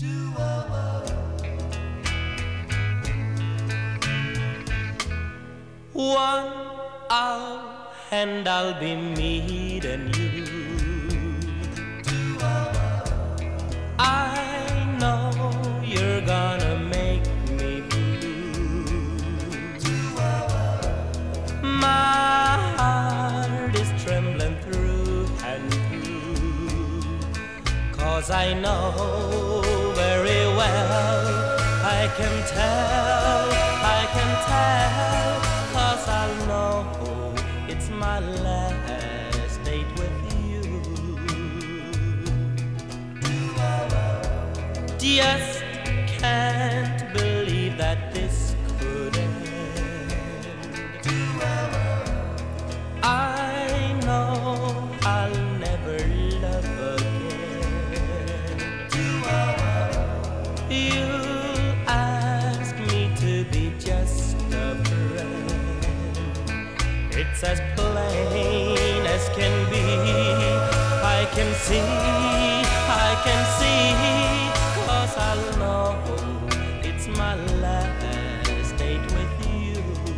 One hour and I'll be meeting you. I know you're gonna make me blue. My heart is trembling through and through, 'cause I know very well, I can tell, 'cause I know it's my last date with you. Just can't believe that this could end. I know I'll never love again. You ask me to be just a friend. It's as plain as can be. I can see, 'cause I know it's my last date with you.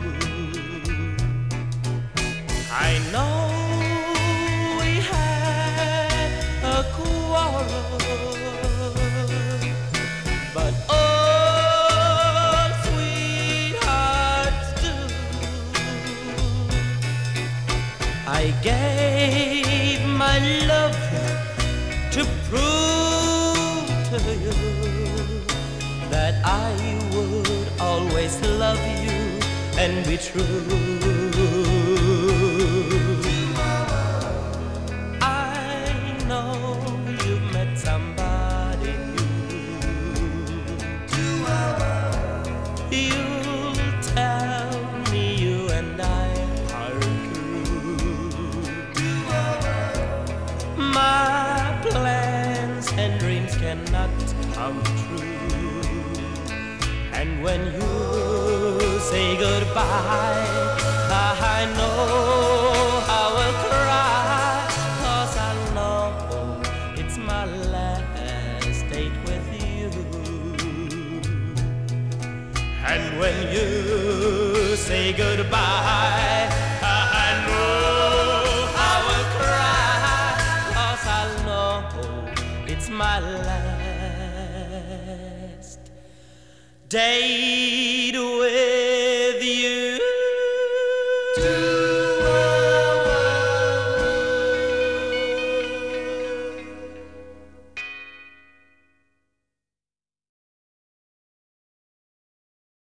I know we had a quarrel, but all sweethearts do. I gave my love to prove to you that I would always love you and be true. I know you've met somebody new. You'll tell me you and I are through. My plans and dreams cannot come true, and when you say goodbye, I know I will cry, 'cause I know it's my last date with you. And when you say goodbye, I know I will cry, 'cause I know it's my last date with